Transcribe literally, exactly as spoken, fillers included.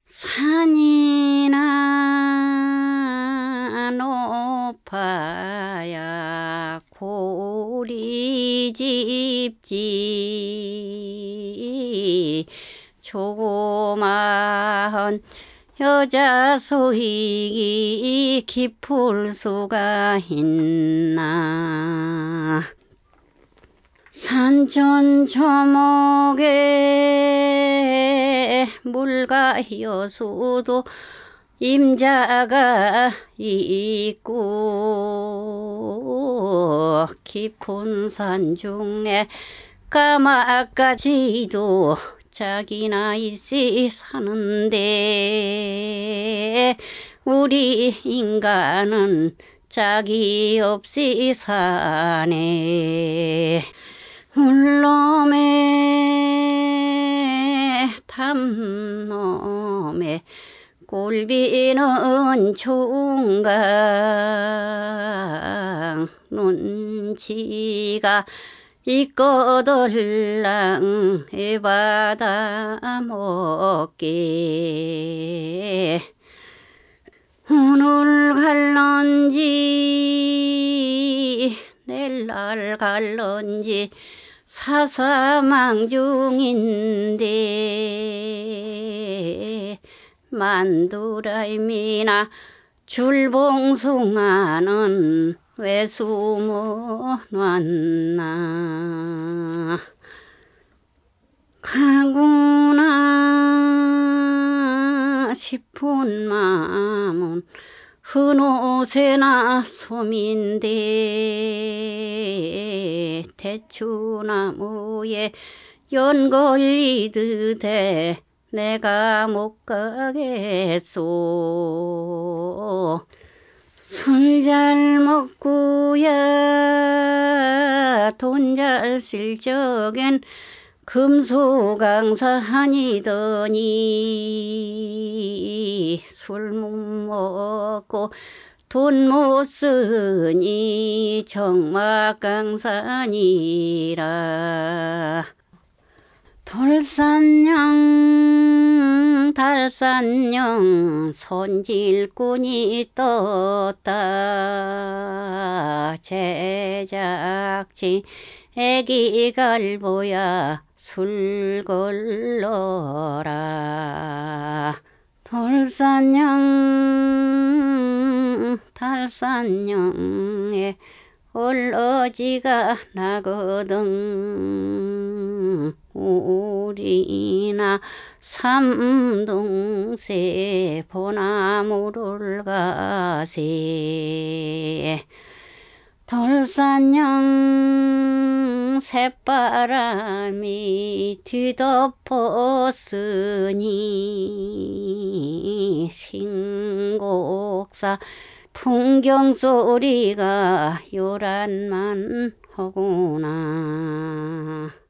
산이나 높아야 고리집지 조그마한 여자 소익이 깊을 수가 있나. 산천 초목에 물가 여수도 임자가 있고 깊은 산 중에 까마까지도 짝이나 있이 사는데 우리 인간은 짝이 없이 사네. 물놈에 담놈에 꼴비는 총각 눈치가 이꺼들랑 해받아 먹게. 오늘 갈런지 내일 갈런지 사사망 중인데 만두라임이나 줄봉숭아는 왜 숨어 놨나. 가구나 싶은 마음은 흔옷에나 솜인데 대추나무에 연걸리듯해 내가 못 가겠소. 술 잘 먹고야 돈 잘 쓸 적엔 금수강산이더니 술 못 먹고 돈 못 쓰니 정막강산이라. 돌산령 달산령 손질꾼이 떴다. 제작지 애기 갈보야 술 걸러라. 돌산령 달산령에 얼어지가 나거든. 우리나 삼동세 보나무를 가세. 돌산령 새바람이 뒤덮었으니 신곡사 풍경소리가 요란만 하구나.